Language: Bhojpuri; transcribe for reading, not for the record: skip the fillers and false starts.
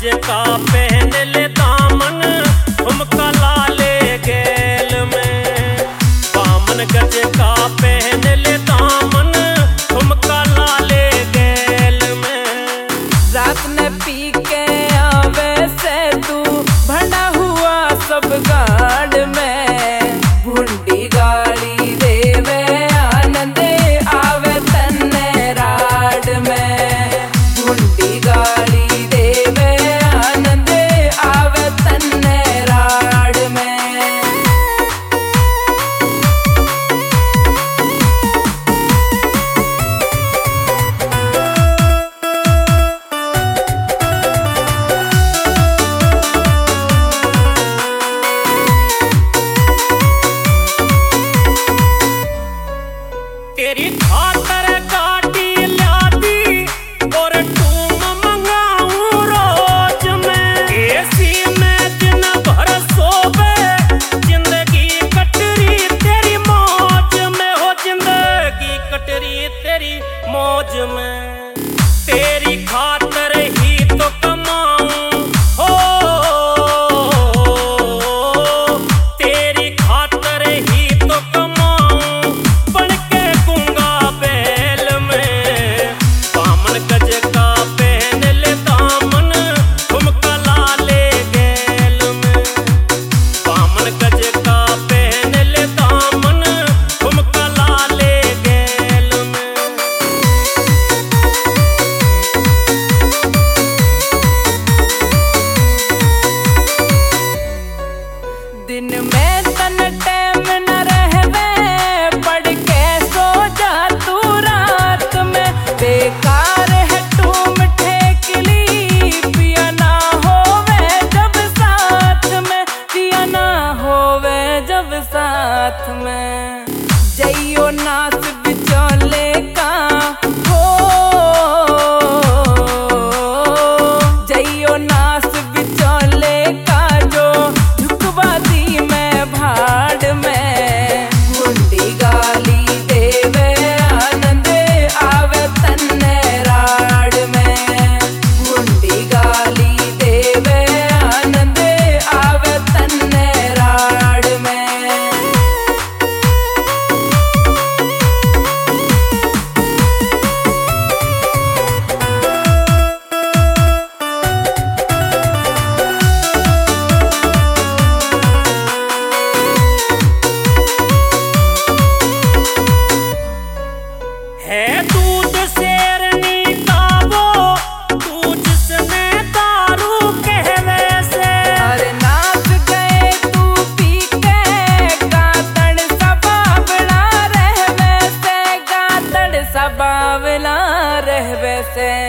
का पहन ले दामन झुमका लाले गेल में। बामन गज का पहन ले दामन झुमका लाले गेल में। रात ने पी के आवे से तू भंडा हुआ सब गाड़ में। भुंडी गाड़ी देवे आनंद आवे तन्ने राड में। भुंडी गाड़ी देवे आनंद आवे तन्ने राड में। तेरी खातर गाड़ी लादी और टूम मंगाऊं रोज में। एसी में दिन भर सोवे जिंदगी कटरी तेरी मौज में। हो जिंदगी कटरी तेरी मौज में। तेरी खातर ही तो कमाऊं हो। तेरी खातर ही तो कमाऊं बन के गूंगा बैल में। बामन गज का पहन ले दामन झुमका लाले गेल में। बामन गज का पहन ले दामन झुमका लाले गेल में। दिन में तन टैम न रहवे पढ़ के सो जा तू रात में। बेकार है टूम ठेकली पिया ना होवे जब साथ में। पिया ना होवे जब साथ में। जइयो नाच बिचौले का हो। जइयो नाच बिचौले का जो झुकवा दी मैं भाड़ में। भुंडी गाली देवे आनंद आवे तन्ने राड में। भुंडी गाली देवे आनंद आवे तन्ने राड में। है दूध शेरनी का वो तू जिसने दारू कहवे से। अरे नाच गए तू पी के गातड़ सा बावला रहवे से। गातड़ सा बावला रहवे से।